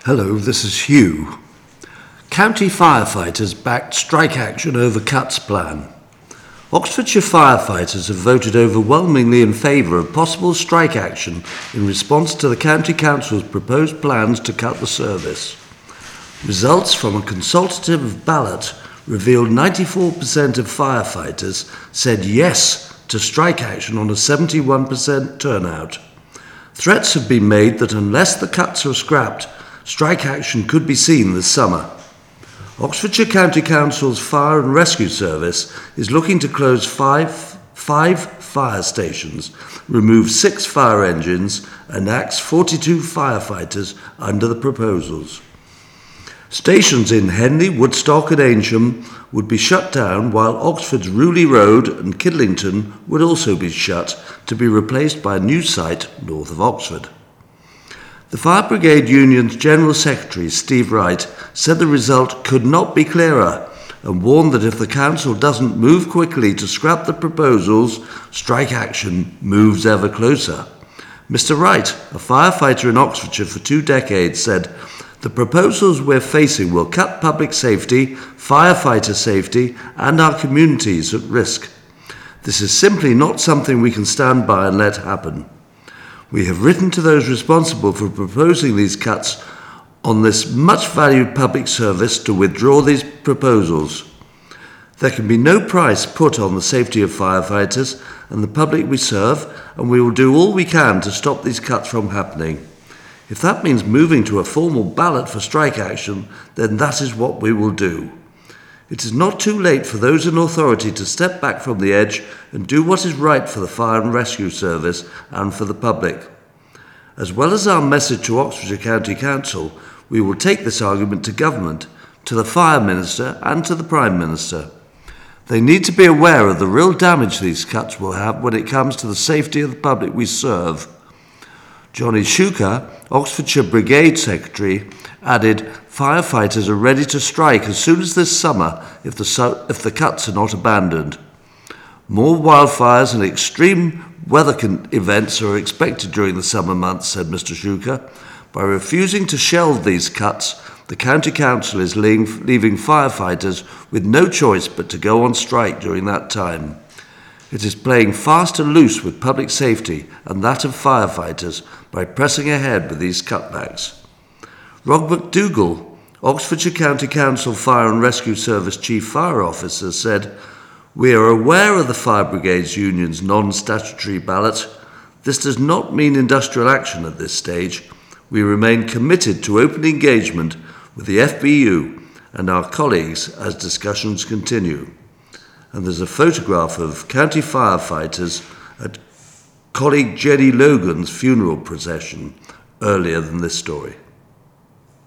Hello, this is Hugh. County firefighters backed strike action over cuts plan. Oxfordshire firefighters have voted overwhelmingly in favour of possible strike action in response to the County Council's proposed plans to cut the service. Results from a consultative ballot revealed 94% of firefighters said yes to strike action on a 71% turnout. Threats have been made that unless the cuts are scrapped, strike action could be seen this summer. Oxfordshire County Council's Fire and Rescue Service is looking to close five fire stations, remove 6 fire engines and axe 42 firefighters under the proposals. Stations in Henley, Woodstock and Aynsham would be shut down, while Oxford's Rewley Road and Kidlington would also be shut to be replaced by a new site north of Oxford. The Fire Brigade Union's General Secretary, Steve Wright, said the result could not be clearer and warned that if the Council doesn't move quickly to scrap the proposals, strike action moves ever closer. Mr. Wright, a firefighter in Oxfordshire for 2 decades, said, "The proposals we're facing will cut public safety, firefighter safety, and our communities at risk. This is simply not something we can stand by and let happen. We have written to those responsible for proposing these cuts on this much valued public service to withdraw these proposals. There can be no price put on the safety of firefighters and the public we serve, and we will do all we can to stop these cuts from happening. If that means moving to a formal ballot for strike action, then that is what we will do. It is not too late for those in authority to step back from the edge and do what is right for the Fire and Rescue Service and for the public. As well as our message to Oxfordshire County Council, we will take this argument to government, to the Fire Minister and to the Prime Minister. They need to be aware of the real damage these cuts will have when it comes to the safety of the public we serve." Johnny Shuka, Oxfordshire Brigade Secretary, added, "Firefighters are ready to strike as soon as this summer if the cuts are not abandoned. More wildfires and extreme weather events are expected during the summer months," said Mr. Shuka. "By refusing to shelve these cuts, the County Council is leaving firefighters with no choice but to go on strike during that time. It is playing fast and loose with public safety and that of firefighters by pressing ahead with these cutbacks." Rob McDougall, Oxfordshire County Council Fire and Rescue Service Chief Fire Officer, said, "We are aware of the Fire Brigades Union's non-statutory ballot. This does not mean industrial action at this stage. We remain committed to open engagement with the FBU and our colleagues as discussions continue." And there's a photograph of county firefighters at colleague Jenny Logan's funeral procession earlier than this story.